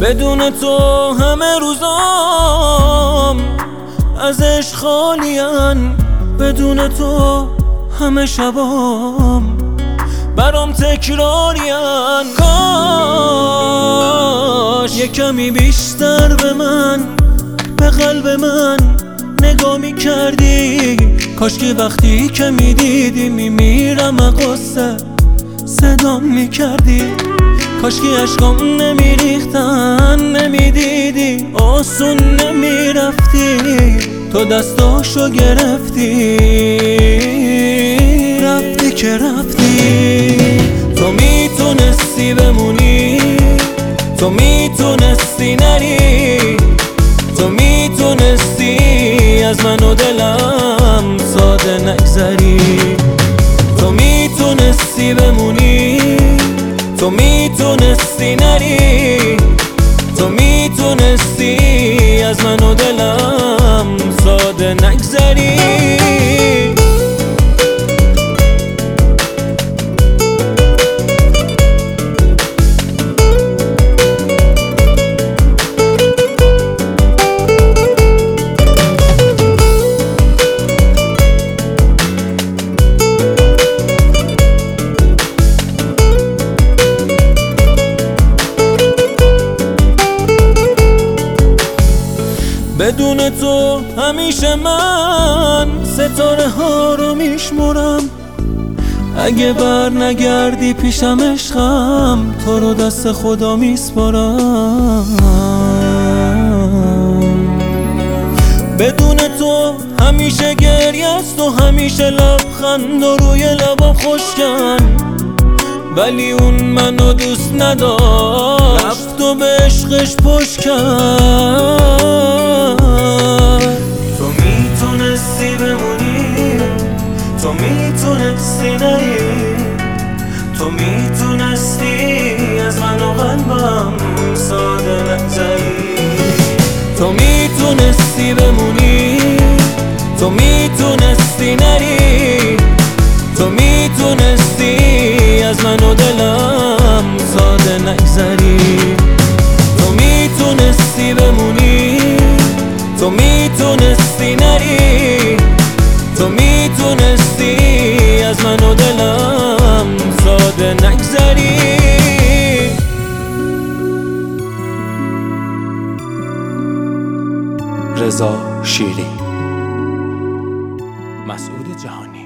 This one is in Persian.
بدون تو همه روزام از عشق خالین، بدون تو همه شبام برام تکرارین. کاش یه کمی بیشتر به من، به قلب من نگاه میکردی. کاش که وقتی که میدیدی میمیرم قصه صدام میکردی. کاش که عشقام نمیریختن، نمیدیدی آسون نمیرفتی. تو دستاشو گرفتی رفتی که رفتی. تو میتونستی بمونی، تو میتونستی نری، تو میتونستی از من و دلم ساده نگذری. تو میتونستی بمونی، تو میتونستی نری، تو میتونستی از من و دلم ساده نگذری. بدون تو همیشه من ستاره ها رو میشمرم. اگه بر نگردی پیشم عشقم، تو رو دست خدا میسپارم. بدون تو همیشه گریه است و همیشه لبخند و روی لبا خشکن، ولی اون منو دوست نداشت، رفت و به عشقش پشت کرد. تو میتونستی بمونی، تو میتونستی نری، تو میتونستی از من و قلبم ساده نگذری. تو میتونستی بمونی، تو میتونستی نری، تو میتونستی از من و دلم ساده نگذری. تو میتونستی بمونی، تو میتونستی نری، تو میتونستی از من و دلم ساده نگذری. رضا شیری، مسعود جهانی.